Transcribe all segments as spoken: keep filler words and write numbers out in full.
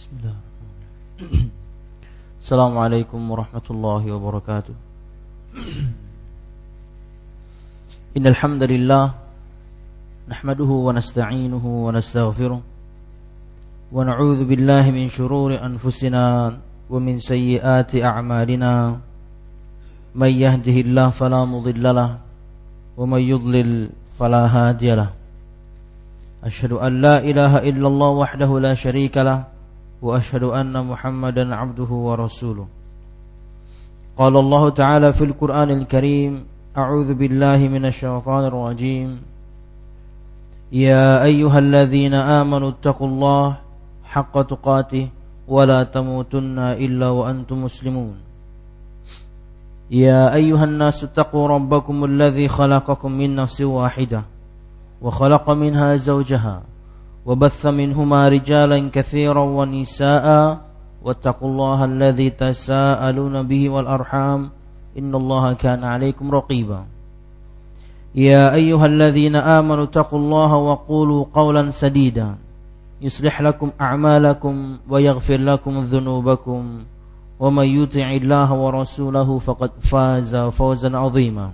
Bismillah. Assalamualaikum warahmatullahi wabarakatuh. Innal hamdalillah nahmaduhu wa nasta'inuhu wa nastaghfiruh wa na'udzu billahi min shururi anfusina wa min sayyiati a'malina. May yahdihillahu fala mudilla lahu wa may yudlil fala hadiya lahu. Asyhadu an la ilaha illallah wahdahu la syarika lahu wa asyhadu anna Muhammadan 'abduhu wa rasuluh. Qala Allah Ta'ala fil Qur'anil Karim, a'udzu billahi minasy syaithanir rajim. Ya ayyuhalladzina amanu taqullaha haqqa tuqatih wa la tamutunna illa wa antum muslimun. Ya ayyuhan nasu taqu rabbakumul ladzi khalaqakum min nafsin wahidah wa khalaqa minha zawjaha وبث منهما رجالا كثيرا ونساء واتقوا الله الذي تساءلون به والأرحام إن الله كان عليكم رقيبا يا أيها الذين آمنوا اتقوا الله وقولوا قولا سديدا يصلح لكم أعمالكم ويغفر لكم ذنوبكم ومن يطع الله ورسوله فقد فاز فوزا عظيما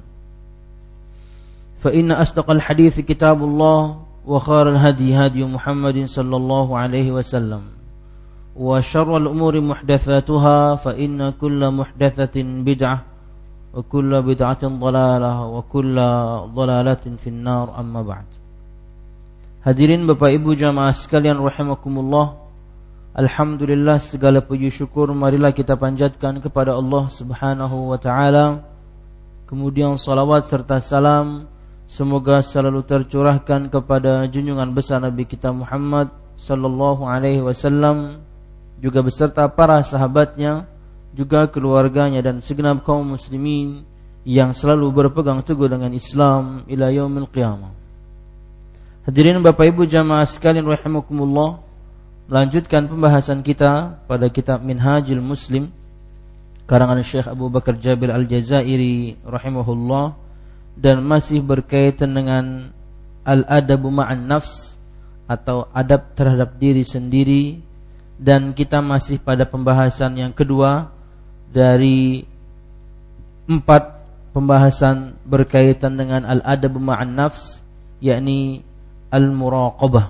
فإن أصدق الحديث كتاب الله وخير الهدي هدي محمد صلى الله عليه وسلم وشر الأمور محدثاتها فإن كل محدثة بدعة وكل بدعة ضلالة وكل ضلالة في النار أما بعد. Hadirin Bapak Ibu jamaah sekalian rahimakumullah, alhamdulillah segala puji syukur marilah kita panjatkan kepada Allah Subhanahu wa taala. Kemudian salawat serta salam semoga selalu tercurahkan kepada junjungan besar Nabi kita Muhammad sallallahu alaihi wasallam, juga beserta para sahabatnya, juga keluarganya dan segenap kaum muslimin yang selalu berpegang teguh dengan Islam ila yaumil qiyamah. Hadirin Bapak Ibu jamaah sekalian rahimakumullah, melanjutkan pembahasan kita pada kitab Minhajul Muslim karangan Syekh Abu Bakar Jabir Al-Jazairi rahimahullah, dan masih berkaitan dengan al-adabu ma'an nafs atau adab terhadap diri sendiri, dan kita masih pada pembahasan yang kedua dari empat pembahasan berkaitan dengan al-adabu ma'an nafs, yakni al-muraqabah.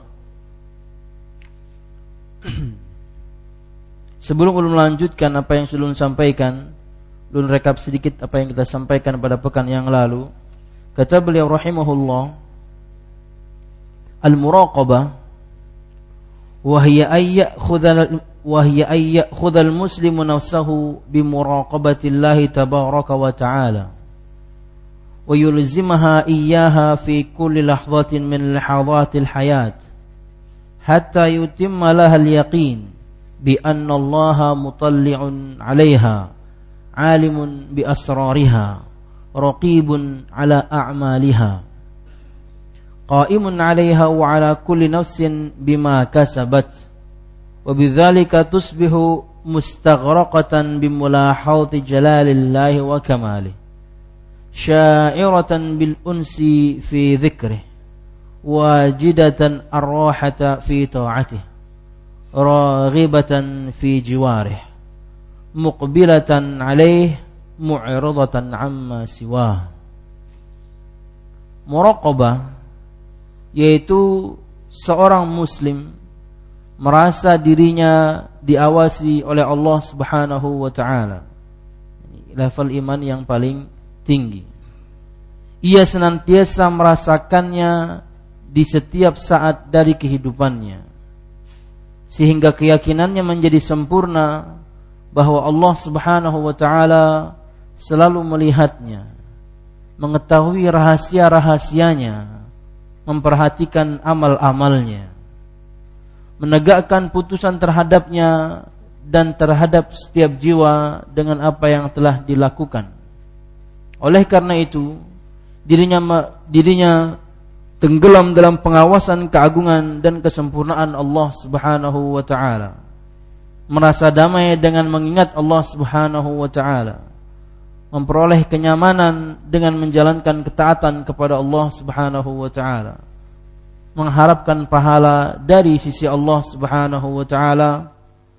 Sebelum ulun melanjutkan apa yang sudah ulun sampaikan, ulun rekap sedikit apa yang kita sampaikan pada pekan yang lalu. Kata beliau rahimahullah, al-muraqabah wa hiya ay ya'khudha wa hiya ay ya'khudha al-muslimu nafsahu bi muraqabati Allah tabaraka wa ta'ala wa yulzimaha iyyaha fi kulli lahzatin min lahadhatil hayat hatta yutimma laha al-yaqin bi anna Allah mutalli'un 'alayha 'alimun bi asrariha raqibun ala a'maliha qa'imun 'alayha wa 'ala kulli nafsin bima kasabat wa bidzalika tusbihu mustaghraqatan bimulahadati jalalillahi wa kamalihi sya'iratan bil unsi fi dhikrih wajidatan ar-rahata fi ta'atihi raghibatan fi jiwarih muqbilatan 'alayhi mu'ridatan amma siwah. Muraqabah yaitu seorang muslim merasa dirinya diawasi oleh Allah Subhanahu wa taala. Level iman yang paling tinggi. Ia senantiasa merasakannya di setiap saat dari kehidupannya, sehingga keyakinannya menjadi sempurna bahwa Allah Subhanahu wa taala selalu melihatnya, mengetahui rahasia-rahasianya, memperhatikan amal-amalnya, menegakkan putusan terhadapnya dan terhadap setiap jiwa dengan apa yang telah dilakukan. Oleh karena itu, dirinya dirinya tenggelam dalam pengawasan keagungan dan kesempurnaan Allah Subhanahu wa taala, merasa damai dengan mengingat Allah Subhanahu wa taala, memperoleh kenyamanan dengan menjalankan ketaatan kepada Allah Subhanahu wa taala, mengharapkan pahala dari sisi Allah Subhanahu wa taala,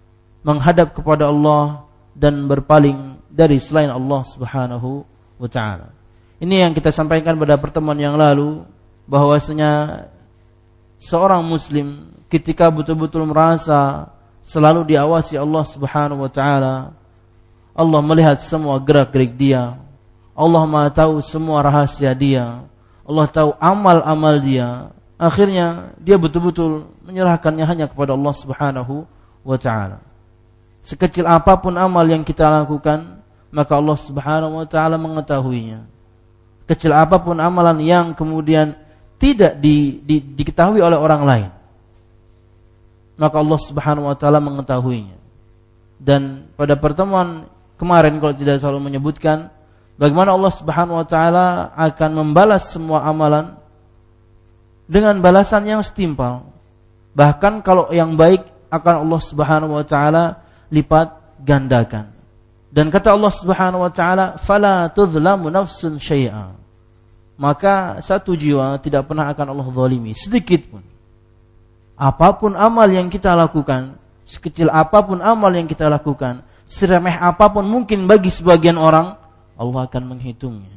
menghadap kepada Allah dan berpaling dari selain Allah Subhanahu wa taala. Ini yang kita sampaikan pada pertemuan yang lalu, bahwasanya seorang muslim ketika betul-betul merasa selalu diawasi Allah Subhanahu wa taala, Allah melihat semua gerak-gerik dia, Allah Maha tahu semua rahasia dia, Allah tahu amal-amal dia, akhirnya dia betul-betul menyerahkannya hanya kepada Allah Subhanahu wa taala. Sekecil apapun amal yang kita lakukan, maka Allah Subhanahu wa taala mengetahuinya. Kecil apapun amalan yang kemudian tidak di, di, diketahui oleh orang lain, maka Allah Subhanahu wa taala mengetahuinya. Dan pada pertemuan kemarin kalau tidak salah menyebutkan bagaimana Allah Subhanahu wa taala akan membalas semua amalan dengan balasan yang setimpal. Bahkan kalau yang baik akan Allah Subhanahu wa taala lipat gandakan. Dan kata Allah Subhanahu wa taala, "Fala tudhlamu nafsun syai'a." Maka satu jiwa tidak pernah akan Allah zalimi sedikit pun. Apapun amal yang kita lakukan, sekecil apapun amal yang kita lakukan, seremeh apapun mungkin bagi sebagian orang, Allah akan menghitungnya.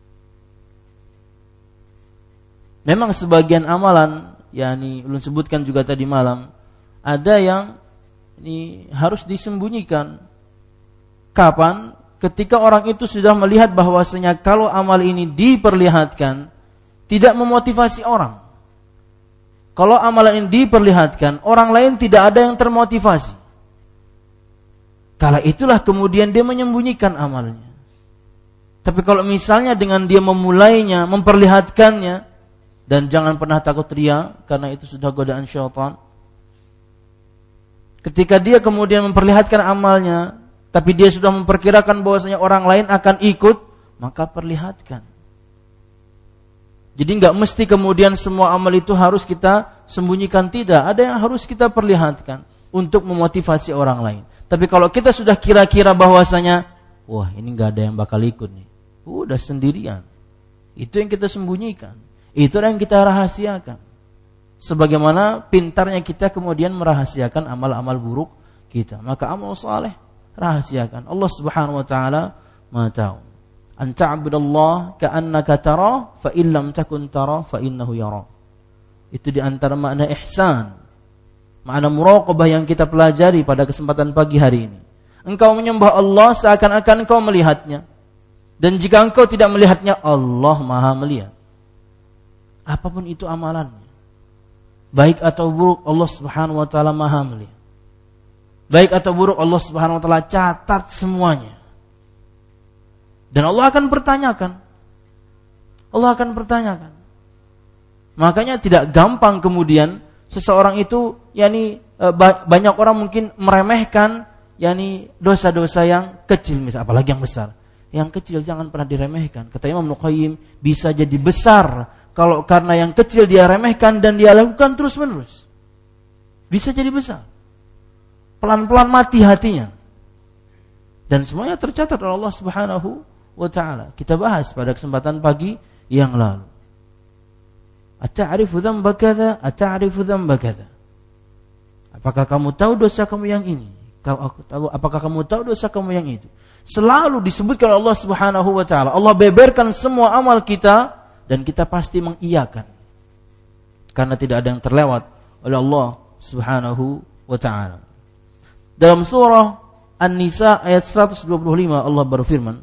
Memang sebagian amalan, yakni ulun sebutkan juga tadi malam, ada yang ini harus disembunyikan. Kapan? Ketika orang itu sudah melihat bahwasanya kalau amal ini diperlihatkan tidak memotivasi orang. Kalau amalan ini diperlihatkan, orang lain tidak ada yang termotivasi. Kala itulah kemudian dia menyembunyikan amalnya. Tapi kalau misalnya dengan dia memulainya, memperlihatkannya, dan jangan pernah takut riya, karena itu sudah godaan syaitan. Ketika dia kemudian memperlihatkan amalnya, tapi dia sudah memperkirakan bahwasanya orang lain akan ikut, maka perlihatkan. Jadi enggak mesti kemudian semua amal itu harus kita sembunyikan, tidak. Ada yang harus kita perlihatkan untuk memotivasi orang lain. Tapi kalau kita sudah kira-kira bahwasanya, wah ini enggak ada yang bakal ikut nih, udah sendirian, itu yang kita sembunyikan, itu yang kita rahasiakan. Sebagaimana pintarnya kita kemudian merahasiakan amal-amal buruk kita, maka amal saleh rahasiakan. Allah Subhanahu wa taala Maha tahu. An ta'budallah ka'annaka tara fa in lam takun tara fa innahu yara. Itu di antara makna ihsan, makna muraqabah yang kita pelajari pada kesempatan pagi hari ini. Engkau menyembah Allah seakan-akan engkau melihatnya, dan jika engkau tidak melihatnya, Allah Maha melihat. Apapun itu amalannya, baik atau buruk, Allah Subhanahu wa taala Maha melihat. Baik atau buruk, Allah Subhanahu wa taala catat semuanya. Dan Allah akan pertanyakan. Allah akan pertanyakan. Makanya tidak gampang kemudian seseorang itu, yakni banyak orang mungkin meremehkan yakni dosa-dosa yang kecil, misal apalagi yang besar. Yang kecil jangan pernah diremehkan. Kata Imam Ibnu Qayyim, bisa jadi besar kalau karena yang kecil dia remehkan dan dia lakukan terus-menerus. Bisa jadi besar. Pelan-pelan mati hatinya. Dan semuanya tercatat oleh Allah Subhanahu wa taala. Kita bahas pada kesempatan pagi yang lalu. Ata'rifu dzamba kadza, ata'rifu dzamba kadza. Apakah kamu tahu dosa kamu yang ini? Apakah kamu tahu dosa kamu yang itu? Selalu disebutkan oleh Allah Subhanahu wa taala. Allah beberkan semua amal kita dan kita pasti mengiyakan. Karena tidak ada yang terlewat oleh Allah Subhanahu wa taala. Dalam surah An-Nisa ayat seratus dua puluh lima Allah berfirman,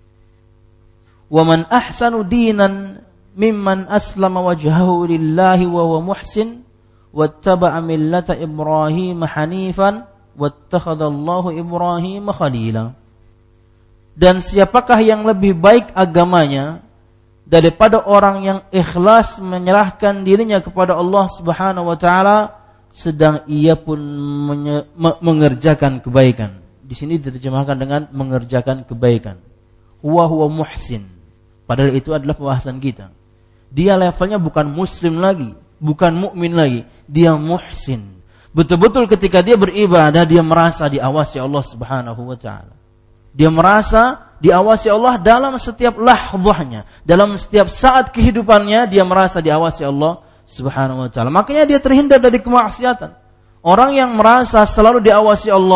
"Wa man ahsanu dinan mimman aslama wajhahu lillahi wa huwa muhsin wattaba'a millata Ibrahim hanifan wattakhadallahu Ibrahim khalila." Dan siapakah yang lebih baik agamanya daripada orang yang ikhlas menyerahkan dirinya kepada Allah Subhanahu wa taala sedang ia pun menye- mengerjakan kebaikan. Di sini diterjemahkan dengan mengerjakan kebaikan. Huwa huwa muhsin. Padahal itu adalah pembahasan kita. Dia levelnya bukan muslim lagi, bukan mukmin lagi, dia muhsin. Betul-betul ketika dia beribadah dia merasa diawasi Allah Subhanahu wa taala. Dia merasa diawasi Allah dalam setiap lahzahnya, dalam setiap saat kehidupannya dia merasa diawasi Allah Subhanahu wa taala. Makanya dia terhindar dari kemaksiatan. Orang yang merasa selalu diawasi Allah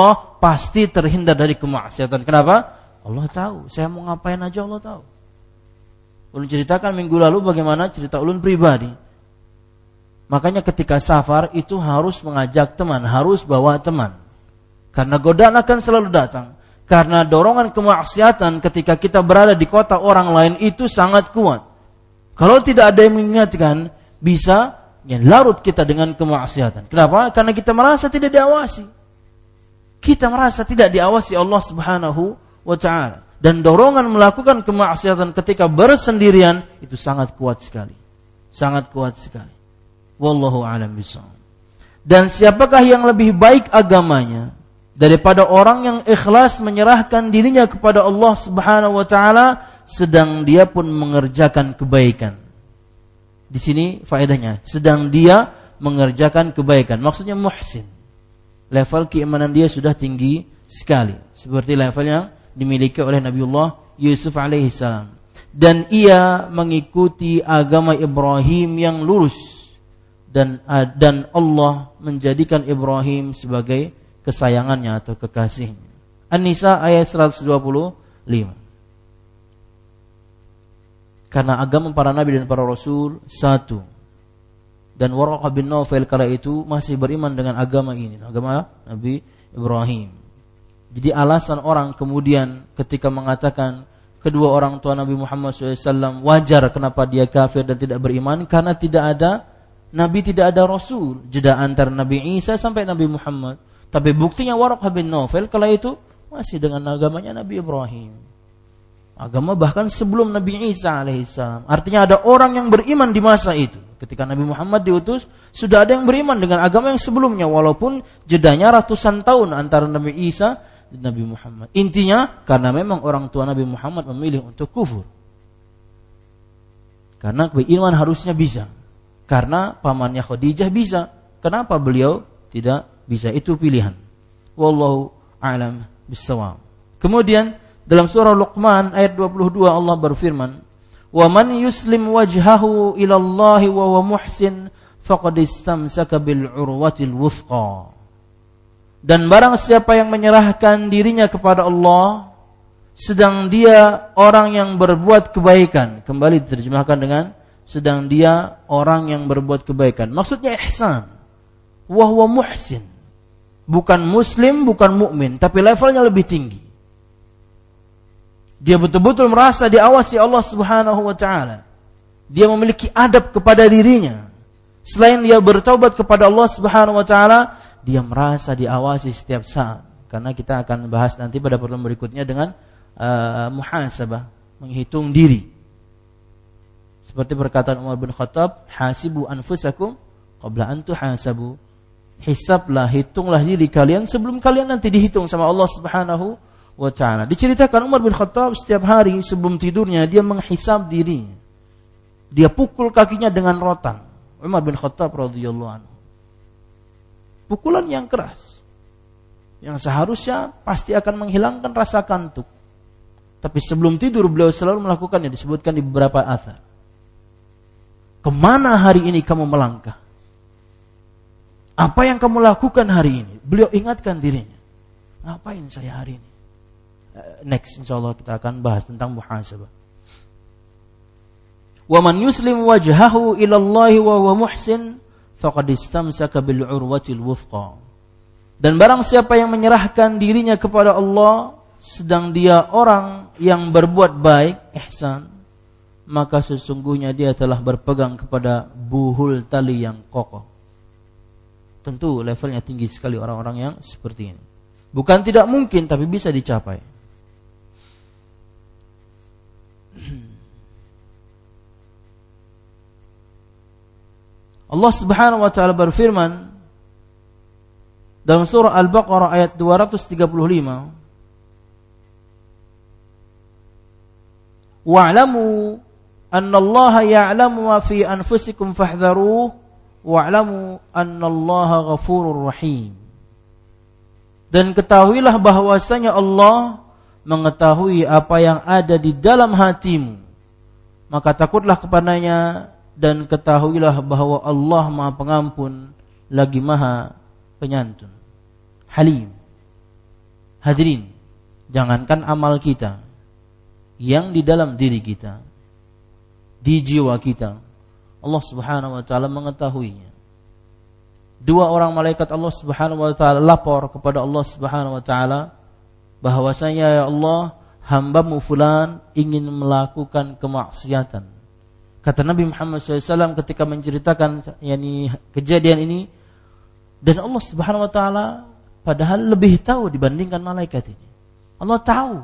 pasti terhindar dari kemaksiatan. Kenapa? Allah tahu. Saya mau ngapain aja Allah tahu. Ulun ceritakan minggu lalu bagaimana cerita ulun pribadi. Makanya ketika safar itu harus mengajak teman, harus bawa teman. Karena godaan akan selalu datang. Karena dorongan kemaksiatan ketika kita berada di kota orang lain itu sangat kuat. Kalau tidak ada yang mengingatkan, bisa ya, larut kita dengan kemaksiatan. Kenapa? Karena kita merasa tidak diawasi. Kita merasa tidak diawasi Allah Subhanahu wa ta'ala. Dan dorongan melakukan kemaksiatan ketika bersendirian itu sangat kuat sekali. Sangat kuat sekali. Wallahu a'lam bishawab. Dan siapakah yang lebih baik agamanya daripada orang yang ikhlas menyerahkan dirinya kepada Allah Subhanahu wa ta'ala sedang dia pun mengerjakan kebaikan. Di sini faedahnya, sedang dia mengerjakan kebaikan. Maksudnya muhsin. Level keimanan dia sudah tinggi sekali, seperti level yang dimiliki oleh Nabiullah Yusuf alaihi salam. Dan ia mengikuti agama Ibrahim yang lurus, dan dan Allah menjadikan Ibrahim sebagai kesayangannya atau kekasihnya. An-Nisa ayat seratus dua puluh lima. Karena agama para nabi dan para rasul satu. Dan Waraqah bin Naufal kala itu masih beriman dengan agama ini, agama Nabi Ibrahim. Jadi alasan orang kemudian ketika mengatakan kedua orang tua Nabi Muhammad shallallahu alaihi wasallam wajar kenapa dia kafir dan tidak beriman, karena tidak ada nabi, tidak ada rasul, jeda antara Nabi Isa sampai Nabi Muhammad. Tapi buktinya Waraqah bin Naufal kala itu masih dengan agamanya Nabi Ibrahim. Agama bahkan sebelum Nabi Isa alaihissalam. Artinya ada orang yang beriman di masa itu. Ketika Nabi Muhammad diutus, sudah ada yang beriman dengan agama yang sebelumnya. Walaupun jedanya ratusan tahun antara Nabi Isa dan Nabi Muhammad. Intinya, karena memang orang tua Nabi Muhammad memilih untuk kufur. Karena beriman harusnya bisa. Karena pamannya Khadijah bisa. Kenapa beliau tidak bisa? Itu pilihan. Wallahu a'lam bissawab. Kemudian dalam surah Luqman ayat dua puluh dua Allah berfirman, "Wa man yuslim wajhahu ila Allah wa huwa muhsin faqad istamsaka bil urwatil wuthqa." Dan barang siapa yang menyerahkan dirinya kepada Allah sedang dia orang yang berbuat kebaikan, kembali diterjemahkan dengan sedang dia orang yang berbuat kebaikan. Maksudnya ihsan. Wa huwa muhsin. Bukan muslim, bukan mukmin, tapi levelnya lebih tinggi. Dia betul-betul merasa diawasi Allah Subhanahu wa ta'ala. Dia memiliki adab kepada dirinya. Selain dia bertaubat kepada Allah Subhanahu wa ta'ala, dia merasa diawasi setiap saat. Karena kita akan bahas nanti pada pertemuan berikutnya dengan uh, muhasabah, menghitung diri. Seperti perkataan Umar bin Khattab, "Hasibu anfusakum qabla an tuhasabu." Hisablah, hitunglah diri kalian sebelum kalian nanti dihitung sama Allah Subhanahu wa ta'ala. Diceritakan Umar bin Khattab setiap hari sebelum tidurnya dia menghisab dirinya. Dia pukul kakinya dengan rotan. Umar bin Khattab radhiyallahu anhu. Pukulan yang keras, yang seharusnya pasti akan menghilangkan rasa kantuk. Tapi sebelum tidur beliau selalu melakukannya, disebutkan di beberapa athar. Kemana hari ini kamu melangkah? Apa yang kamu lakukan hari ini? Beliau ingatkan dirinya. Ngapain saya hari ini? Next insyaallah kita akan bahas tentang muhasabah. Wa man yuslim wajhahu ila Allah wa huwa muhsin faqad istamsaka bil urwatil wuthqa. Dan barang siapa yang menyerahkan dirinya kepada Allah sedang dia orang yang berbuat baik, ihsan, maka sesungguhnya dia telah berpegang kepada buhul tali yang kokoh. Tentu levelnya tinggi sekali orang-orang yang seperti ini. Bukan tidak mungkin, tapi bisa dicapai. Allah Subhanahu wa ta'ala berfirman dalam surah Al-Baqarah ayat dua ratus tiga puluh lima, "Wa'lamu annallaha ya'lamu ma fi anfusikum fahdharuhu wa'lamu annallaha ghafurur rahim." Dan ketahuilah bahwasanya Allah mengetahui apa yang ada di dalam hatimu, maka takutlah kepadanya dan ketahuilah bahwa Allah Maha Pengampun lagi Maha Penyantun. Halim. Hadirin, jangankan amal kita yang di dalam diri kita, di jiwa kita, Allah Subhanahu wa taala mengetahuinya. Dua orang malaikat Allah Subhanahu wa taala lapor kepada Allah Subhanahu wa taala bahwasanya, ya Allah, hamba-Mu fulan ingin melakukan kemaksiatan. Kata Nabi Muhammad shallallahu alaihi wasallam ketika menceritakan yakni kejadian ini, dan Allah Subhanahu wa taala padahal lebih tahu dibandingkan malaikat ini. Allah tahu.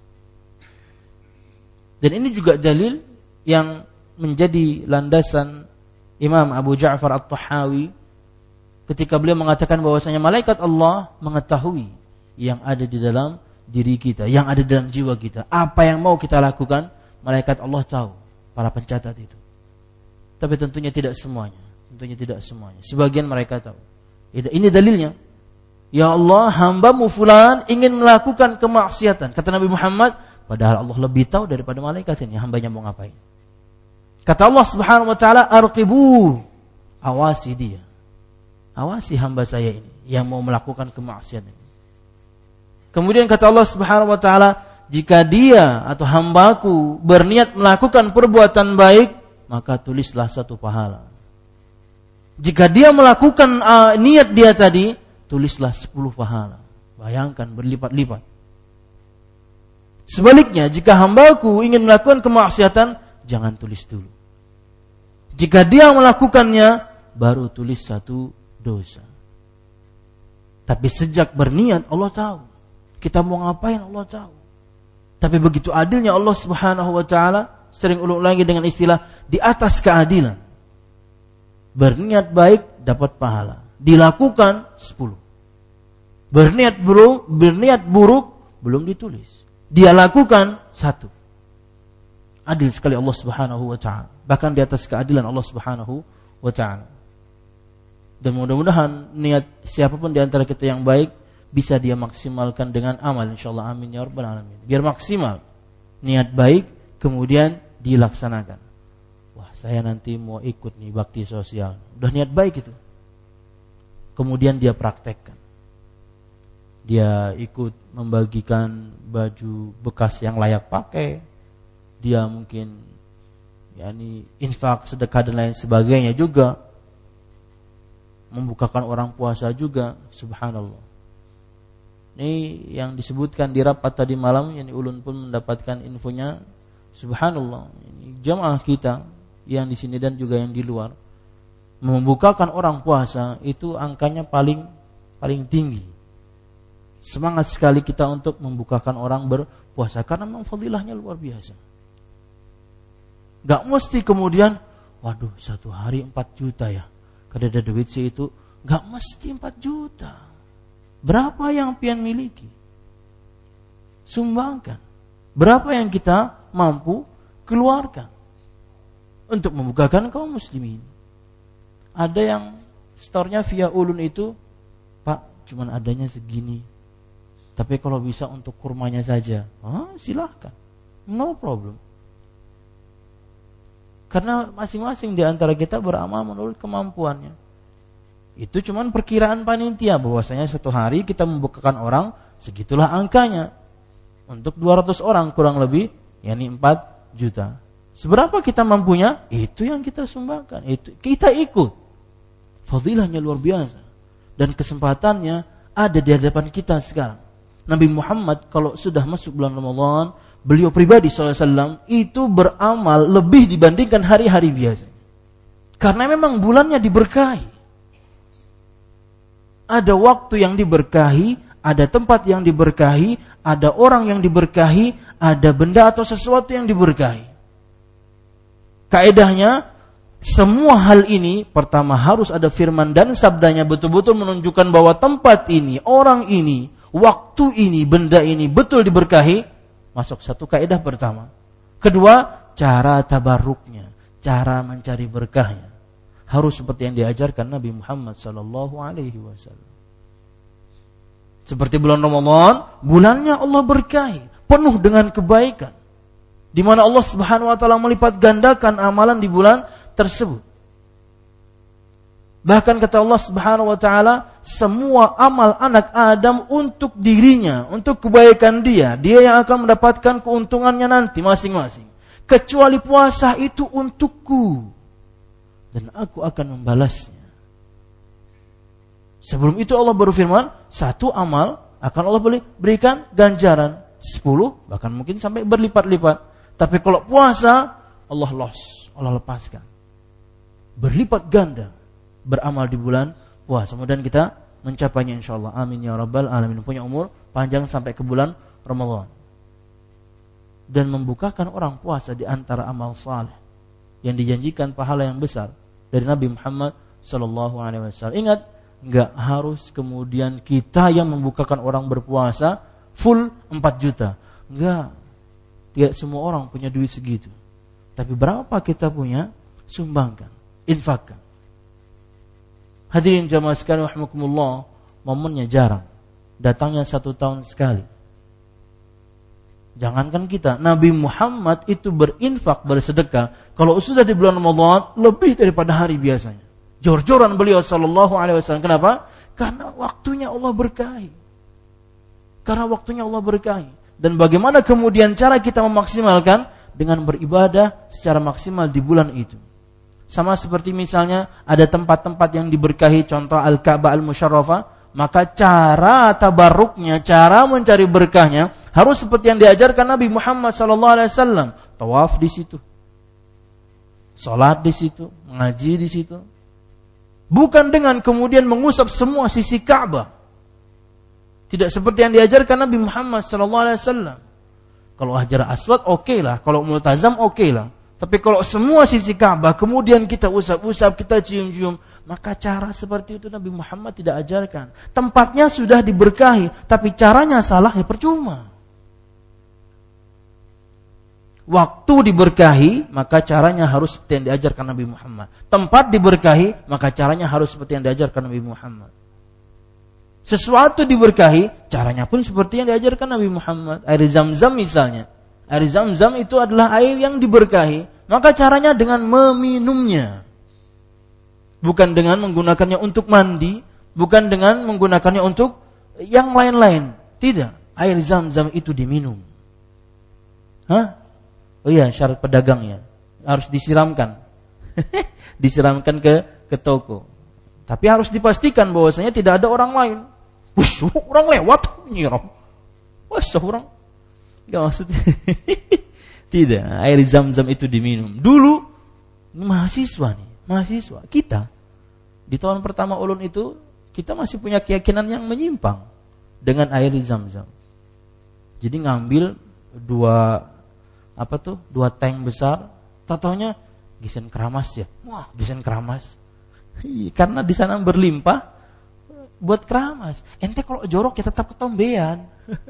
Dan ini juga dalil yang menjadi landasan Imam Abu Ja'far At-Tahawi ketika beliau mengatakan bahwasanya malaikat Allah mengetahui yang ada di dalam diri kita, yang ada di dalam jiwa kita. Apa yang mau kita lakukan, malaikat Allah tahu, para pencatat itu. Tapi tentunya tidak semuanya. Tentunya tidak semuanya. Sebagian mereka tahu. Ini dalilnya. Ya Allah, hamba-Mu fulan ingin melakukan kemaksiatan. Kata Nabi Muhammad, padahal Allah lebih tahu daripada malaikat ini hambanya mau ngapain. Kata Allah Subhanahu wa taala, arqibu, awasi dia. Awasi hamba saya ini yang mau melakukan kemaksiatan. Kemudian kata Allah Subhanahu wa taala, jika dia atau hambaku berniat melakukan perbuatan baik, maka tulislah satu pahala. Jika dia melakukan uh, niat dia tadi, tulislah sepuluh pahala. Bayangkan, berlipat-lipat. Sebaliknya, jika hambaku ingin melakukan kemaksiatan, jangan tulis dulu. Jika dia melakukannya, baru tulis satu dosa. Tapi sejak berniat, Allah tahu. Kita mau ngapain, Allah tahu. Tapi begitu adilnya Allah Subhanahu wa taala, sering ulang lagi dengan istilah di atas keadilan. Berniat baik dapat pahala, dilakukan sepuluh. Berniat buruk, berniat buruk belum ditulis. Dia lakukan satu. Adil sekali Allah Subhanahu wa taala. Bahkan di atas keadilan Allah Subhanahu wa taala. Dan mudah-mudahan niat siapapun di antara kita yang baik bisa dia maksimalkan dengan amal, insyaallah, amin ya rabbal alamin. Biar maksimal niat baik kemudian dilaksanakan. Wah, saya nanti mau ikut nih bakti sosial. Udah niat baik itu. Kemudian dia praktekkan. Dia ikut membagikan baju bekas yang layak pakai. Dia mungkin yakni infak, sedekah dan lain sebagainya juga. Membukakan orang puasa juga, subhanallah. Ini yang disebutkan di rapat tadi malam, yakni ulun pun mendapatkan infonya, subhanallah. Ini jamaah kita yang di sini dan juga yang di luar, membukakan orang puasa itu angkanya paling paling tinggi. Semangat sekali kita untuk membukakan orang berpuasa karena memang fadilahnya luar biasa. Gak mesti kemudian, waduh satu hari empat juta ya, kada ada duit sih itu. Gak mesti empat juta. Berapa yang pian miliki? Sumbangkan. Berapa yang kita mampu keluarkan untuk membukakan kaum muslimin. Ada yang store-nya via ulun itu, Pak, cuman adanya segini. Tapi kalau bisa untuk kurmanya saja, ah, silahkan, no problem. Karena masing-masing di antara kita beramal menurut kemampuannya. Itu cuman perkiraan panitia bahwasanya satu hari kita membukakan orang segitulah angkanya. Untuk dua ratus orang kurang lebih, yakni empat juta. Seberapa kita mampunya, itu yang kita sumbangkan. Itu kita ikut. Fadilahnya luar biasa. Dan kesempatannya ada di hadapan kita sekarang. Nabi Muhammad kalau sudah masuk bulan Ramadan, beliau pribadi shallallahu alaihi wasallam itu beramal lebih dibandingkan hari-hari biasa. Karena memang bulannya diberkahi. Ada waktu yang diberkahi, ada tempat yang diberkahi, ada orang yang diberkahi, ada benda atau sesuatu yang diberkahi. Kaedahnya, semua hal ini pertama harus ada firman dan sabdanya betul-betul menunjukkan bahwa tempat ini, orang ini, waktu ini, benda ini betul diberkahi. Masuk satu kaidah pertama. Kedua, cara tabarruknya, cara mencari berkahnya harus seperti yang diajarkan Nabi Muhammad sallallahu alaihi wasallam. Seperti bulan Ramadan, bulannya Allah berkahi, penuh dengan kebaikan, di mana Allah Subhanahu wa taala melipat gandakan amalan di bulan tersebut. Bahkan kata Allah Subhanahu wa taala, semua amal anak Adam untuk dirinya, untuk kebaikan dia, dia yang akan mendapatkan keuntungannya nanti masing-masing. Kecuali puasa itu untukku dan aku akan membalasnya. Sebelum itu Allah berfirman, satu amal akan Allah berikan ganjaran sepuluh, bahkan mungkin sampai berlipat-lipat. Tapi kalau puasa, Allah loss, Allah lepaskan. Berlipat ganda beramal di bulan puasa. Kemudian kita mencapainya insyaallah. Amin ya rabbal alamin. Punya umur panjang sampai ke bulan Ramadan. Dan membukakan orang puasa di antara amal saleh yang dijanjikan pahala yang besar dari Nabi Muhammad sallallahu alaihi wasallam. Ingat, enggak harus kemudian kita yang membukakan orang berpuasa full empat juta. Enggak. Tidak semua orang punya duit segitu. Tapi berapa kita punya, sumbangkan, infakkan. Hadirin jamaah sekalian rahimakumullah, momennya jarang. Datangnya satu tahun sekali. Jangankan kita, Nabi Muhammad itu berinfak, bersedekah, kalau sudah di bulan Ramadan lebih daripada hari biasanya. Jor-joran beliau sallallahu alaihi wasallam. Kenapa? Karena waktunya Allah berkahi. Karena waktunya Allah berkahi. Dan bagaimana kemudian cara kita memaksimalkan? Dengan beribadah secara maksimal di bulan itu. Sama seperti misalnya ada tempat-tempat yang diberkahi, contoh Al-Ka'bah Al-Musyarrafah, maka cara tabarruknya, cara mencari berkahnya harus seperti yang diajarkan Nabi Muhammad sallallahu alaihi wasallam. Tawaf di situ, salat di situ, mengaji di situ. Bukan dengan kemudian mengusap semua sisi Ka'bah. Tidak seperti yang diajarkan Nabi Muhammad sallallahu alaihi wasallam. Kalau Hajar Aswad oke okay lah, kalau Multazam oke okay lah. Tapi kalau semua sisi Ka'bah kemudian kita usap-usap, kita cium-cium, maka cara seperti itu Nabi Muhammad tidak ajarkan. Tempatnya sudah diberkahi, tapi caranya salah, ya percuma. Waktu diberkahi, maka caranya harus seperti yang diajarkan Nabi Muhammad. Tempat diberkahi, maka caranya harus seperti yang diajarkan Nabi Muhammad. Sesuatu diberkahi, caranya pun seperti yang diajarkan Nabi Muhammad. Air Zam-Zam misalnya. Air Zam-Zam itu adalah air yang diberkahi, maka caranya dengan meminumnya. Bukan dengan menggunakannya untuk mandi, bukan dengan menggunakannya untuk yang lain-lain. Tidak, air Zam-Zam itu diminum. Hah? Oh iya, syarat pedagangnya harus disiramkan. Disiramkan ke ke toko. Tapi harus dipastikan bahwasanya tidak ada orang lain. Wush, orang lewat nyiram. Wah, seorang. Enggak maksudnya. Tidak, air Zam-Zam itu diminum. Dulu ini mahasiswa nih, mahasiswa kita di tahun pertama ulun itu kita masih punya keyakinan yang menyimpang dengan air Zam-Zam. Jadi ngambil dua apa tuh? Dua tank besar, tatonya gisen keramas ya. Wah, gisen keramas. Karena di sana berlimpah buat keramas. Ente kalau jorok ya tetap ketombean.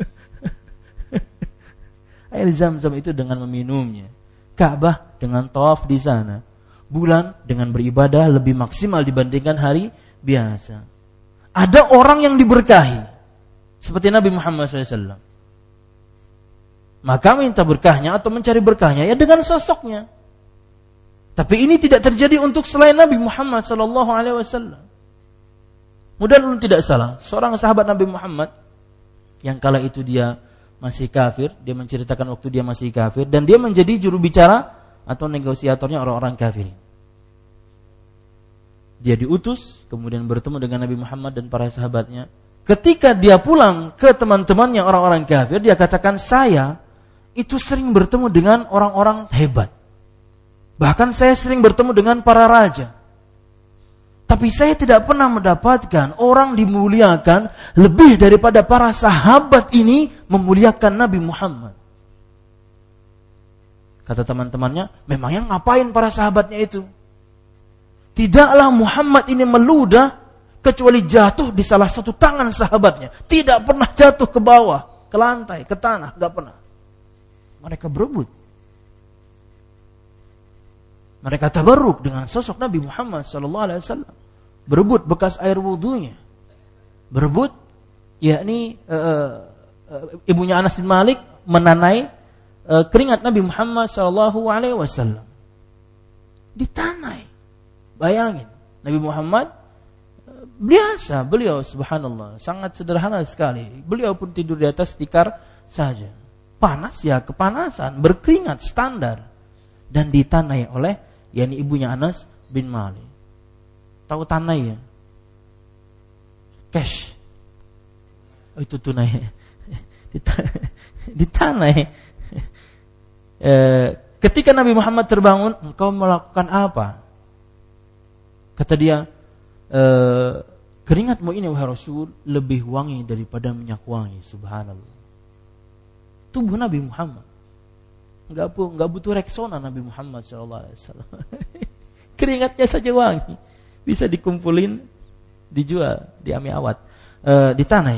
Air Zam-Zam itu dengan meminumnya. Ka'bah dengan tawaf di sana. Bulan dengan beribadah lebih maksimal dibandingkan hari biasa. Ada orang yang diberkahi seperti Nabi Muhammad shallallahu alaihi wasallam. Maka minta berkahnya atau mencari berkahnya ya dengan sosoknya. Tapi ini tidak terjadi untuk selain Nabi Muhammad sallallahu alaihi wasallam. Mudah-mudahan tidak salah, seorang sahabat Nabi Muhammad yang kala itu dia masih kafir, dia menceritakan waktu dia masih kafir dan dia menjadi juru bicara atau negosiatornya orang-orang kafir. Dia diutus kemudian bertemu dengan Nabi Muhammad dan para sahabatnya. Ketika dia pulang ke teman-temannya orang-orang kafir, dia katakan, saya itu sering bertemu dengan orang-orang hebat. Bahkan saya sering bertemu dengan para raja. Tapi saya tidak pernah mendapatkan orang dimuliakan lebih daripada para sahabat ini memuliakan Nabi Muhammad. Kata teman-temannya, memangnya ngapain para sahabatnya itu? Tidaklah Muhammad ini meludah kecuali jatuh di salah satu tangan sahabatnya. Tidak pernah jatuh ke bawah, ke lantai, ke tanah, tidak pernah. Mereka berebut. Mereka tabarruk dengan sosok Nabi Muhammad sallallahu alaihi wasallam. Berebut bekas air wudunya. Berebut yakni uh, uh, ibunya Anas bin Malik menanai uh, keringat Nabi Muhammad sallallahu alaihi wasallam. Ditanai. Bayangin, Nabi Muhammad biasa, beliau subhanallah sangat sederhana sekali. Beliau pun tidur di atas tikar saja. Panas ya kepanasan, berkeringat standar, dan ditanai oleh yakni ibunya Anas bin Malik. Tahu tanai ya? Cash. Oh, itu tunai. Ditanai. E, ketika Nabi Muhammad terbangun, engkau melakukan apa? Kata dia, e, keringatmu ini wahai Rasul lebih wangi daripada minyak wangi. Subhanallah. Tubuh Nabi Muhammad enggak bu, enggak butuh Rexona Nabi Muhammad sallallahu alaihi wasallam. Keringatnya saja wangi. Bisa dikumpulin, dijual di Ami Awad. E, ditanai.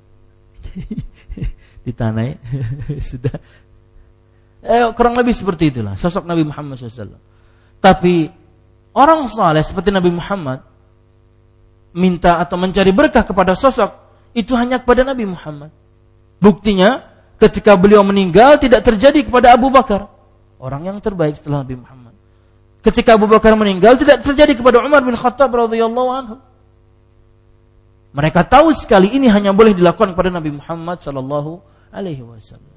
Ditanai. Sudah. Eh, kurang lebih seperti itulah sosok Nabi Muhammad sallallahu alaihi wasallam. Tapi orang saleh seperti Nabi Muhammad minta atau mencari berkah kepada sosok itu hanya kepada Nabi Muhammad. Buktinya ketika beliau meninggal tidak terjadi kepada Abu Bakar, orang yang terbaik setelah Nabi Muhammad. Ketika Abu Bakar meninggal tidak terjadi kepada Umar bin Khattab radhiyallahu anhu. Mereka tahu sekali ini hanya boleh dilakukan kepada Nabi Muhammad sallallahu alaihi wasallam.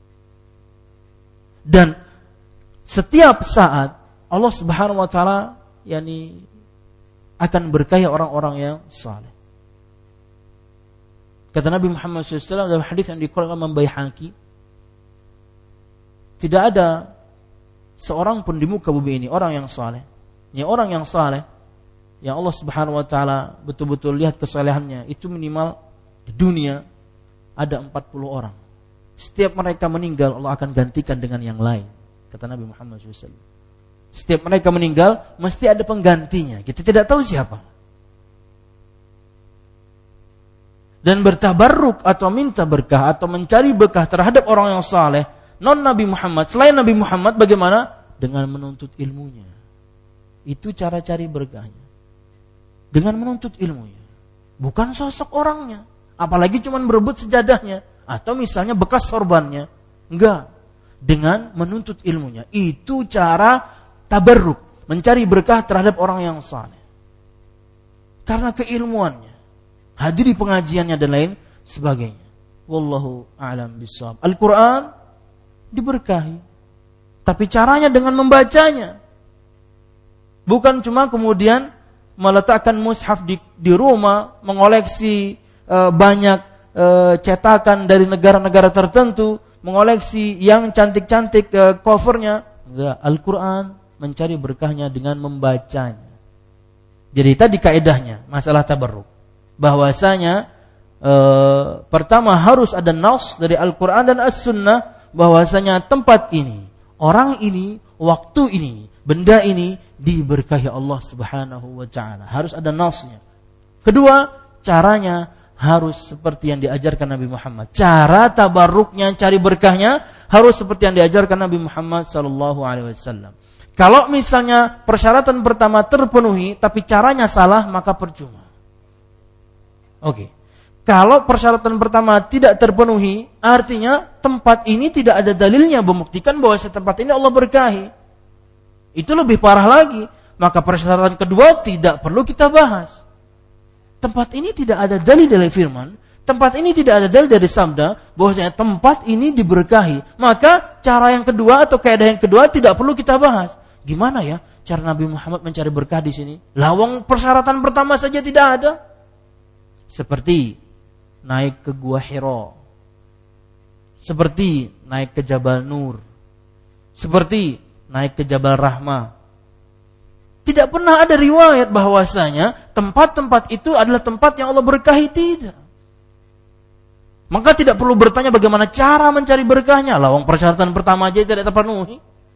Dan setiap saat Allah Subhanahu wa taala yakni akan berkahi orang-orang yang saleh. Kata Nabi Muhammad shallallahu alaihi wasallam dalam hadis yang dikeluarkan Imam Baihaqi, tidak ada seorang pun di muka bumi ini orang yang saleh. Ya, orang yang saleh yang Allah Subhanahu wa taala betul-betul lihat kesalehannya itu minimal di dunia ada empat puluh orang. Setiap mereka meninggal Allah akan gantikan dengan yang lain, kata Nabi Muhammad shallallahu alaihi wasallam. Setiap mereka meninggal mesti ada penggantinya. Kita tidak tahu siapa. Dan bertabarruk atau minta berkah atau mencari berkah terhadap orang yang saleh non Nabi Muhammad, selain Nabi Muhammad, bagaimana? Dengan menuntut ilmunya. Itu cara cari berkahnya. Dengan menuntut ilmunya. Bukan sosok orangnya. Apalagi cuma berebut sejadahnya atau misalnya bekas sorbannya. Enggak. Dengan menuntut ilmunya. Itu cara tabarruk, mencari berkah terhadap orang yang saleh. Karena keilmuannya, hadiri pengajiannya dan lain sebagainya. Wallahu a'lam bishawab. Al-Quran diberkahi, tapi caranya dengan membacanya. Bukan cuma kemudian meletakkan mushaf di, di rumah, mengoleksi e, banyak e, cetakan dari negara-negara tertentu, mengoleksi yang cantik-cantik e, covernya. Enggak, Al-Quran mencari berkahnya dengan membacanya. Jadi tadi kaedahnya masalah tabarruk, bahwasanya e, pertama harus ada nas dari Al-Quran dan As-Sunnah, bahwasanya tempat ini, orang ini, waktu ini, benda ini diberkahi Allah Subhanahu wa taala. Harus ada nasnya. Kedua, caranya harus seperti yang diajarkan Nabi Muhammad. Cara tabarruknya, cari berkahnya harus seperti yang diajarkan Nabi Muhammad sallallahu alaihi wasallam. Kalau misalnya persyaratan pertama terpenuhi tapi caranya salah, maka percuma. Oke. Okay. Kalau persyaratan pertama tidak terpenuhi, artinya tempat ini tidak ada dalilnya membuktikan bahwa tempat ini Allah berkahi. Itu lebih parah lagi. Maka persyaratan kedua tidak perlu kita bahas. Tempat ini tidak ada dalil dari firman, tempat ini tidak ada dalil dari sabda bahwasanya tempat ini diberkahi. Maka cara yang kedua atau kaidah yang kedua tidak perlu kita bahas. Gimana ya cara Nabi Muhammad mencari berkah di sini? Lawang persyaratan pertama saja tidak ada. Seperti naik ke Gua Hira, seperti naik ke Jabal Nur, seperti naik ke Jabal Rahmah. Tidak pernah ada riwayat bahwasanya tempat-tempat itu adalah tempat yang Allah berkahi, tidak. Maka tidak perlu bertanya bagaimana cara mencari berkahnya. Lawang persyaratan pertama aja tidak terpenuhi.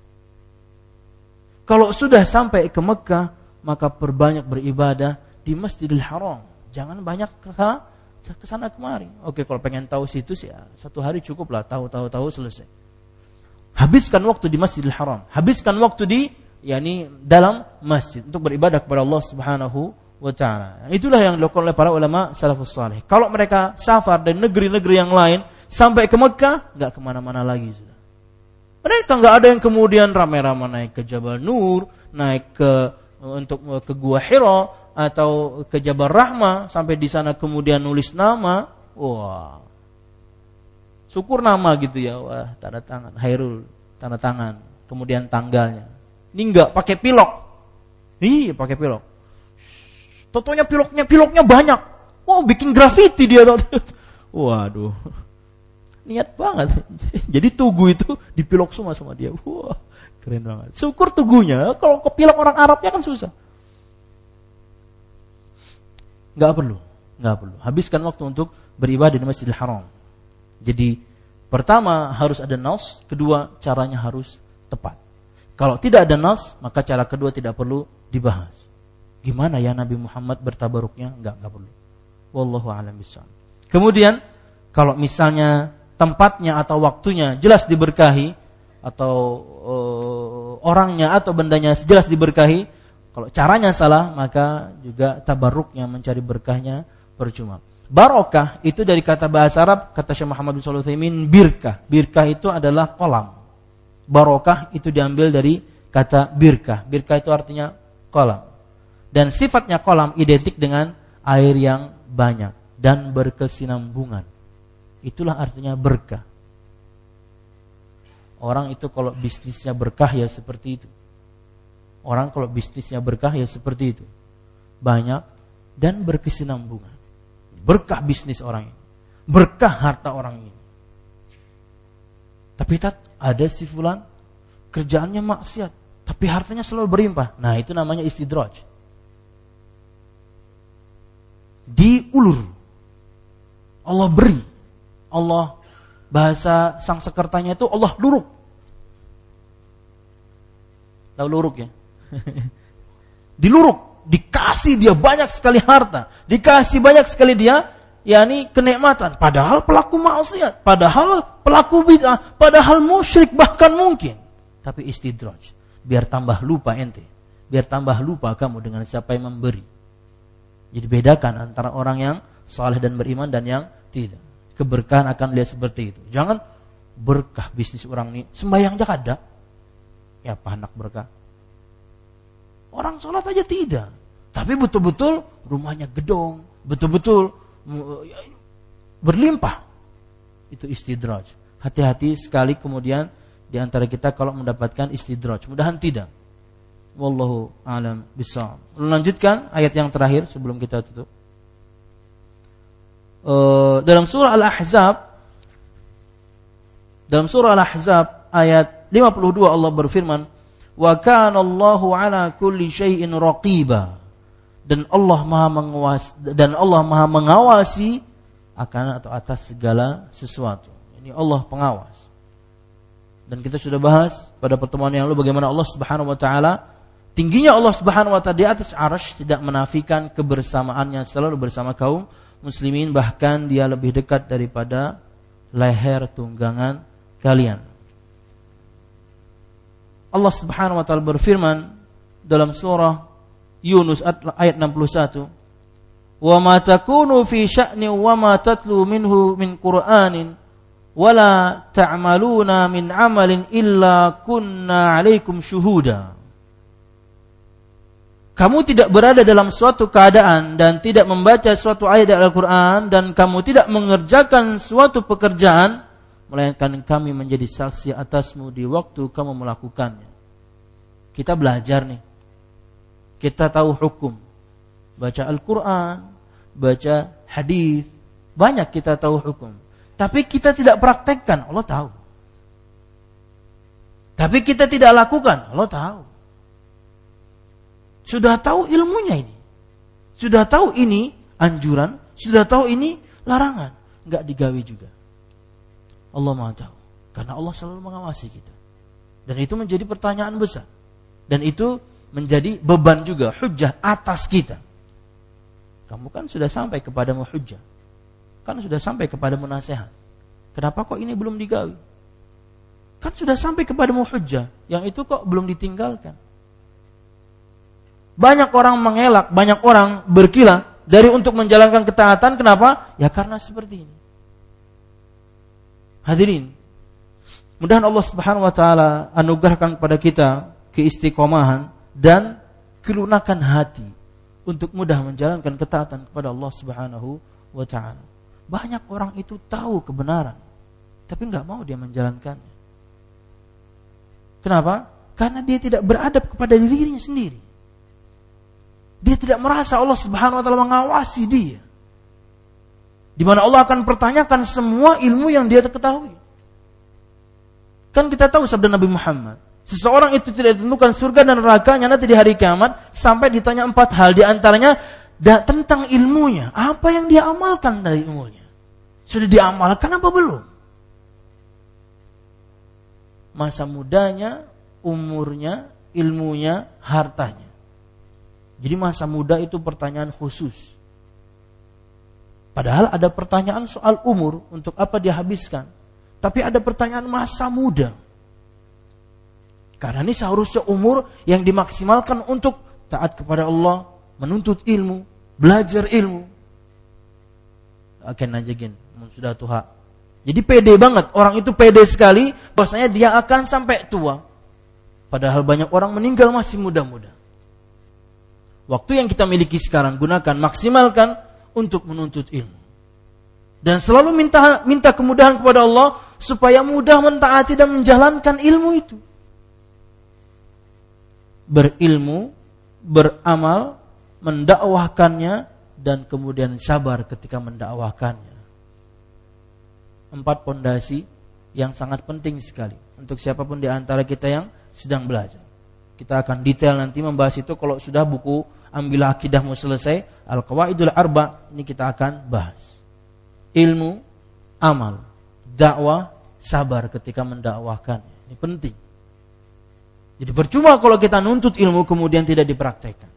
Kalau sudah sampai ke Mekah, maka perbanyak beribadah di Masjidil Haram. Jangan banyak ke sana, ke sana kemari. Oke, kalau pengen tahu situs ya satu hari cukup lah, tahu-tahu-tahu selesai. Habiskan waktu di Masjidil Haram, habiskan waktu di yakni dalam masjid untuk beribadah kepada Allah Subhanahu wa taala. Itulah yang dilakukan oleh para ulama salafus saleh. Kalau mereka safar dari negeri-negeri yang lain sampai ke Mekah, enggak kemana-mana lagi sudah. Mereka enggak ada yang kemudian ramai-ramai naik ke Jabal Nur, naik ke untuk ke Gua Hira, atau ke Jabal Rahmah, sampai di sana kemudian nulis nama, wah, syukur nama gitu ya, wah, tanda tangan, Hairul, tanda tangan, kemudian tanggalnya. Ini enggak pakai pilok, iya pakai pilok. Totonya piloknya, piloknya banyak, wow, bikin grafiti dia, waduh, niat banget. Jadi tugu itu dipilok semua sama dia, wah, keren banget. Syukur tugunya, kalau kepilok orang Arabnya kan susah. Enggak perlu, enggak perlu. Habiskan waktu untuk beribadah di Masjidil Haram. Jadi pertama harus ada nas, kedua caranya harus tepat. Kalau tidak ada nas, maka cara kedua tidak perlu dibahas. Gimana ya Nabi Muhammad bertabaruknya? Enggak, enggak perlu. Wallahu a'lam bishawab. Kemudian kalau misalnya tempatnya atau waktunya jelas diberkahi, atau uh, orangnya atau bendanya jelas diberkahi, kalau caranya salah, maka juga tabarruknya, mencari berkahnya percuma. Barokah itu dari kata bahasa Arab, kata Syekh Muhammad bin Shalih Al-Utsaimin, birkah. Birkah itu adalah kolam. Barokah itu diambil dari kata birkah. Birkah itu artinya kolam. Dan sifatnya kolam identik dengan air yang banyak dan berkesinambungan. Itulah artinya berkah. Orang itu kalau bisnisnya berkah ya seperti itu. Orang kalau bisnisnya berkah ya seperti itu. Banyak dan berkesinambungan. Berkah bisnis orang ini. Berkah harta orang ini. Tapi tat, ada si fulan kerjaannya maksiat, tapi hartanya selalu berlimpah. Nah, itu namanya istidraj. Diulur. Allah beri. Allah, bahasa sang sekertanya itu Allah luruk. Tahu luruk ya? Diluruk, dikasih dia banyak sekali harta, dikasih banyak sekali dia yakni kenikmatan, padahal pelaku maksiat, padahal pelaku bid'ah, padahal musyrik bahkan mungkin. Tapi istidraj, biar tambah lupa ente, biar tambah lupa kamu dengan siapa yang memberi. Jadi bedakan antara orang yang saleh dan beriman dan yang tidak. Keberkahan akan lihat seperti itu. Jangan berkah bisnis orang ini sembahyang aja ada. Ya apa anak berkah? Orang sholat aja tidak. Tapi betul-betul rumahnya gedong, betul-betul berlimpah. Itu istidraj. Hati-hati sekali kemudian di antara kita kalau mendapatkan istidraj. Mudahan tidak. Wallahu a'lam bishawab. Lanjutkan ayat yang terakhir sebelum kita tutup. Uh, dalam surah Al-Ahzab, dalam surah Al-Ahzab ayat lima puluh dua Allah berfirman, wa kana Allahu ala kulli syai'in raqiba, dan Allah Maha mengawasi, dan Allah Maha mengawasi akan atau atas segala sesuatu. Ini Allah pengawas. Dan kita sudah bahas pada pertemuan yang lalu bagaimana Allah Subhanahu wa taala, tingginya Allah Subhanahu wa taala di atas arsy tidak menafikan kebersamaannya selalu bersama kaum muslimin, bahkan dia lebih dekat daripada leher tunggangan kalian. Allah Subhanahu wa taala berfirman dalam surah Yunus ayat enam puluh satu, "Wa ma takunu fi sya'ni wa ma tatlu minhu min Qur'anin wa la ta'maluna min 'amalin illa kunna 'alaikum syuhuda." Kamu tidak berada dalam suatu keadaan dan tidak membaca suatu ayat Al-Qur'an, dan kamu tidak mengerjakan suatu pekerjaan melainkan kami menjadi saksi atasmu di waktu kamu melakukannya. Kita belajar nih, kita tahu hukum, baca Al-Quran, baca hadis, banyak kita tahu hukum. Tapi kita tidak praktekkan, Allah tahu. Tapi kita tidak lakukan, Allah tahu. Sudah tahu ilmunya ini, sudah tahu ini anjuran, sudah tahu ini larangan, enggak digawe juga. Allah Maha tahu, karena Allah selalu mengawasi kita. Dan itu menjadi pertanyaan besar. Dan itu menjadi beban juga, hujjah atas kita. Kamu kan sudah sampai kepadamu hujjah, kan sudah sampai kepadamu nasihat. Kenapa kok ini belum digawe? Kan sudah sampai kepadamu hujjah, yang itu kok belum ditinggalkan. Banyak orang mengelak, banyak orang berkilah dari untuk menjalankan ketaatan. Kenapa? Ya karena seperti ini. Hadirin, mudah-mudahan Allah Subhanahu wa taala anugerahkan kepada kita keistiqomahan dan kelunakan hati untuk mudah menjalankan ketaatan kepada Allah Subhanahu wa taala. Banyak orang itu tahu kebenaran, tapi enggak mau dia menjalankannya. Kenapa? Karena dia tidak beradab kepada dirinya sendiri. Dia tidak merasa Allah Subhanahu wa taala mengawasi dia, di mana Allah akan pertanyakan semua ilmu yang dia ketahui. Kan kita tahu sabda Nabi Muhammad, seseorang itu tidak ditentukan surga dan nerakanya nanti di hari kiamat sampai ditanya empat hal, di antaranya da, tentang ilmunya. Apa yang dia amalkan dari ilmunya? Sudah diamalkan apa belum? Masa mudanya, umurnya, ilmunya, hartanya. Jadi masa muda itu pertanyaan khusus. Padahal ada pertanyaan soal umur, untuk apa dia habiskan. Tapi ada pertanyaan masa muda. Karena ini seharusnya umur yang dimaksimalkan untuk taat kepada Allah, menuntut ilmu, belajar ilmu. Akan najagin, sudah tua. Jadi pede banget, orang itu pede sekali bahwasanya dia akan sampai tua. Padahal banyak orang meninggal masih muda-muda. Waktu yang kita miliki sekarang gunakan, maksimalkan untuk menuntut ilmu. Dan selalu minta minta kemudahan kepada Allah supaya mudah mentaati dan menjalankan ilmu itu. Berilmu, beramal, mendakwahkannya, dan kemudian sabar ketika mendakwahkannya. Empat pondasi yang sangat penting sekali untuk siapapun di antara kita yang sedang belajar. Kita akan detail nanti membahas itu kalau sudah buku Ambilah Akidahmu selesai, Al-Qawaidul Arba, ini kita akan bahas. Ilmu, amal, dakwah, sabar ketika mendakwahkannya. Ini penting. Jadi percuma kalau kita nuntut ilmu kemudian tidak dipraktekkan.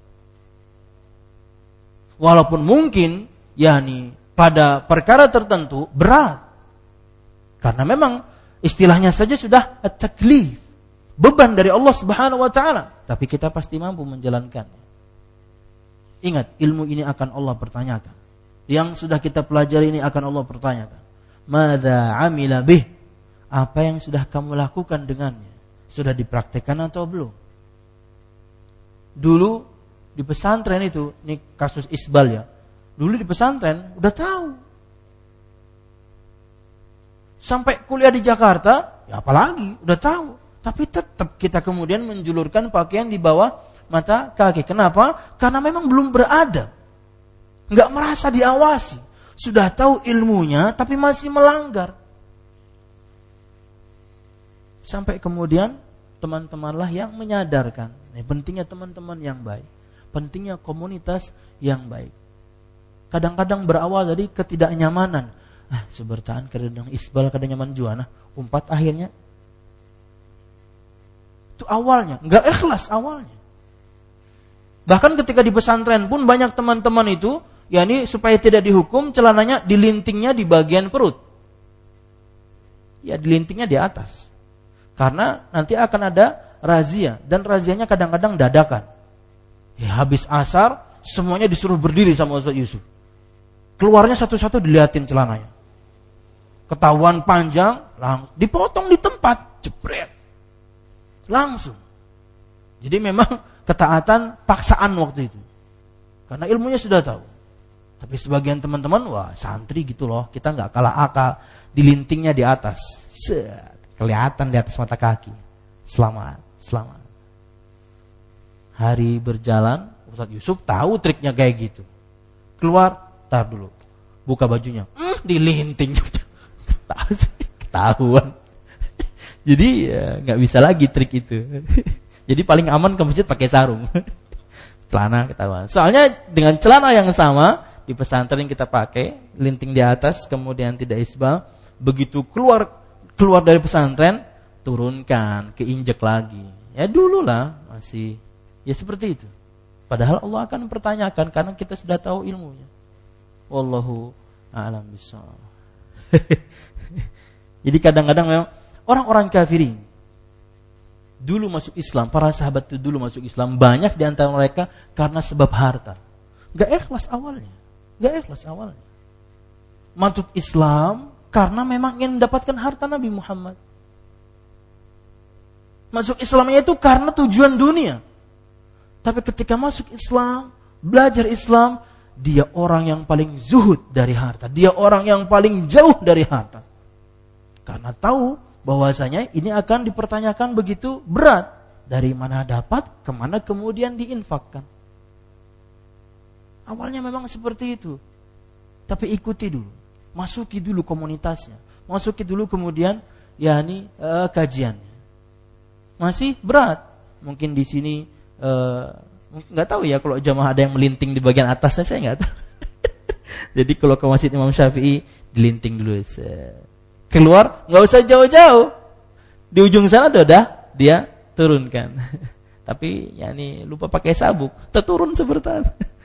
Walaupun mungkin yakni pada perkara tertentu berat. Karena memang istilahnya saja sudah at-taklif, beban dari Allah Subhanahu wa taala, tapi kita pasti mampu menjalankannya. Ingat, ilmu ini akan Allah pertanyakan. Yang sudah kita pelajari ini akan Allah pertanyakan. Madza amila bih? Apa yang sudah kamu lakukan dengannya? Sudah dipraktekkan atau belum? Dulu di pesantren itu, ini kasus isbal ya. Dulu di pesantren udah tahu. Sampai kuliah di Jakarta, ya apalagi udah tahu. Tapi tetap kita kemudian menjulurkan pakaian di bawah mata kaki. Kenapa? Karena memang belum beradab. Enggak merasa diawasi. Sudah tahu ilmunya tapi masih melanggar. Sampai kemudian teman-temanlah yang menyadarkan. Ini pentingnya teman-teman yang baik. Pentingnya komunitas yang baik. Kadang-kadang berawal dari ketidaknyamanan. Ah, sebertaan kadang isbal kadang nyaman juana. Umpat akhirnya. Itu awalnya. Enggak ikhlas awalnya. Bahkan ketika di pesantren pun banyak teman-teman itu, yakni supaya tidak dihukum, celananya dilintingnya di bagian perut. Ya, dilintingnya di atas. Karena nanti akan ada razia. Dan razianya kadang-kadang dadakan. Ya, habis asar, semuanya disuruh berdiri sama Ustaz Yusuf. Keluarnya satu-satu dilihatin celananya. Ketahuan panjang, langsung dipotong di tempat, jebret. Langsung. Jadi memang ketaatan paksaan waktu itu. Karena ilmunya sudah tahu. Tapi sebagian teman-teman, wah santri gitu loh, kita gak kalah akal. Dilintingnya di atas. Set, kelihatan di atas mata kaki. Selamat, selamat. Hari berjalan, Ustaz Yusuf tahu triknya kayak gitu. Keluar, tar dulu. Buka bajunya, hmm, dilinting. Ketahuan. Jadi ya, gak bisa lagi trik itu. Jadi paling aman ke masjid pakai sarung. Celana ketahuan. Soalnya dengan celana yang sama di pesantren yang kita pakai, linting di atas kemudian tidak isbal, begitu keluar keluar dari pesantren turunkan, keinjek lagi. Ya dululah masih ya seperti itu. Padahal Allah akan mempertanyakan karena kita sudah tahu ilmunya. Wallahu a'lam bishawab. Jadi kadang-kadang memang orang-orang kafirin dulu masuk Islam, para sahabat itu dulu masuk Islam, banyak di antara mereka karena sebab harta. Gak ikhlas awalnya. Gak ikhlas awalnya. Masuk Islam karena memang ingin mendapatkan harta Nabi Muhammad. Masuk Islamnya itu karena tujuan dunia. Tapi ketika masuk Islam, belajar Islam, dia orang yang paling zuhud dari harta. Dia orang yang paling jauh dari harta. Karena tahu bahwasanya ini akan dipertanyakan begitu berat. Dari mana dapat, kemana kemudian diinfakkan. Awalnya memang seperti itu. Tapi ikuti dulu. Masuki dulu komunitasnya. Masuki dulu kemudian yakni uh, kajiannya. Masih berat. Mungkin di sini uh, nggak tahu ya kalau jamaah ada yang melinting di bagian atasnya, saya nggak tahu. Jadi kalau ke masjid Imam Syafi'i dilinting dulu. Keluar nggak usah jauh-jauh. Di ujung sana udah dia turunkan. Tapi yakni lupa pakai sabuk, terturun seperti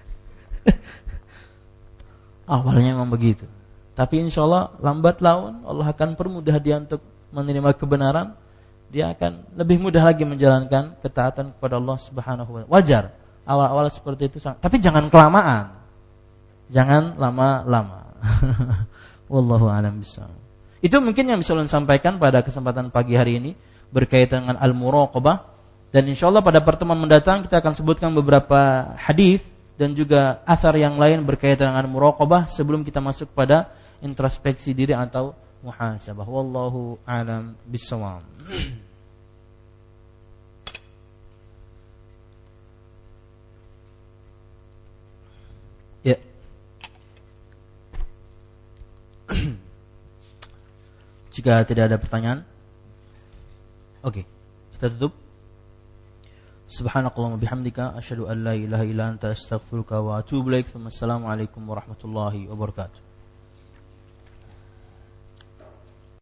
awalnya memang begitu. Tapi insya Allah lambat laun Allah akan permudah dia untuk menerima kebenaran. Dia akan lebih mudah lagi menjalankan ketaatan kepada Allah Subhanahu wa taala. Wajar awal-awal seperti itu, tapi jangan kelamaan. Jangan lama-lama. Wallahu a'lam bishawab. Itu mungkin yang bisa ulun sampaikan pada kesempatan pagi hari ini berkaitan dengan al-muraqabah, dan insyaallah pada pertemuan mendatang kita akan sebutkan beberapa hadis dan juga athar yang lain berkaitan dengan muraqabah sebelum kita masuk pada introspeksi diri atau muhasabah. Wallahu a'lam bishawab. Ya. Jika tidak ada pertanyaan, oke, okay, kita tutup. Subhanakallahumma bihamdika asyhadu an la ilaha illa anta astaghfiruka wa atubu ilaik. Wassalamualaikum warahmatullahi wabarakatuh.